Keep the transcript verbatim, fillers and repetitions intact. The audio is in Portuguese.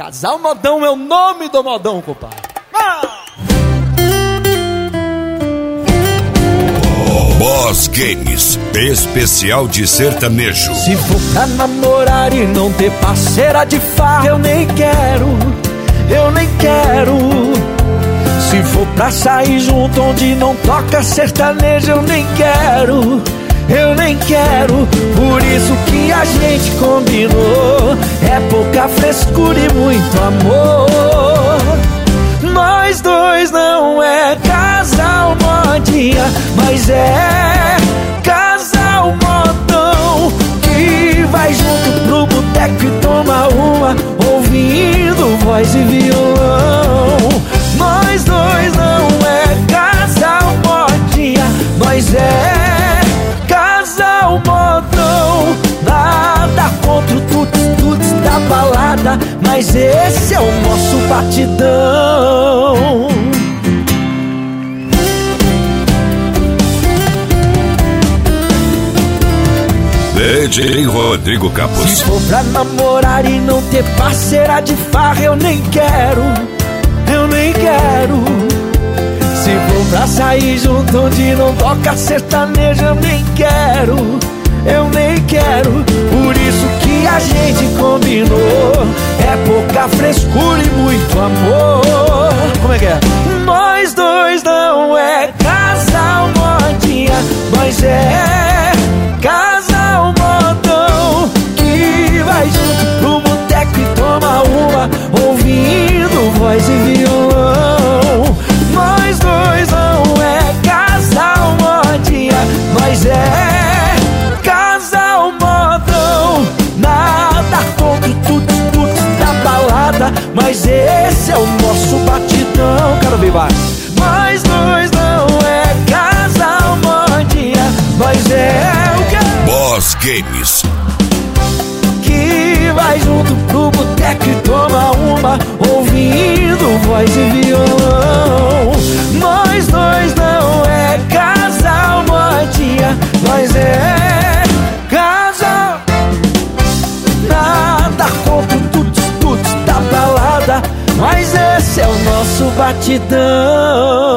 Casal Modão é o nome do modão, compadre. Ah! Boss Games, especial de sertanejo. Se for pra namorar e não ter parceira de farra, eu nem quero, eu nem quero. Se for pra sair junto onde não toca sertanejo, eu nem quero, eu nem quero. Por isso que a gente combinou, é pouca frescura e muito amor. Nós dois não é casal modinha, mas é casal modão, que vai junto pro boteco e toma uma, ouvindo voz e violão. Nós dois não é casal modinha, nós é casal modão. Nada contra o tuts-tuts da balada, mas esse é o nosso batidão. D J Rodrigo Campos. Se for pra namorar e não ter parceira de farra, eu nem quero, eu nem quero. Se for pra sair junto onde não toca sertanejo, eu nem quero, eu nem quero. Por isso que a gente combinou, é pouca frescura e muito amor. Como é que é? Nós dois não é casal modinha, mas é casal modão, que vai junto pro boteco e toma uma, ouvindo voz e violão. Nós dois não é casal modinha, mas é casal modão. Nada contra o tuts-tuts da balada, mas esse é o nosso batidão. Quero ver mais. Nós dois não é casal modinha, mas é o que? Boss Games, que vai junto pro boteco e toma uma, ouvindo voz e violão. Nós dois não é casal modinha, nós é casal. Nada contra o tuts-tuts da balada, mas esse é o nosso batidão.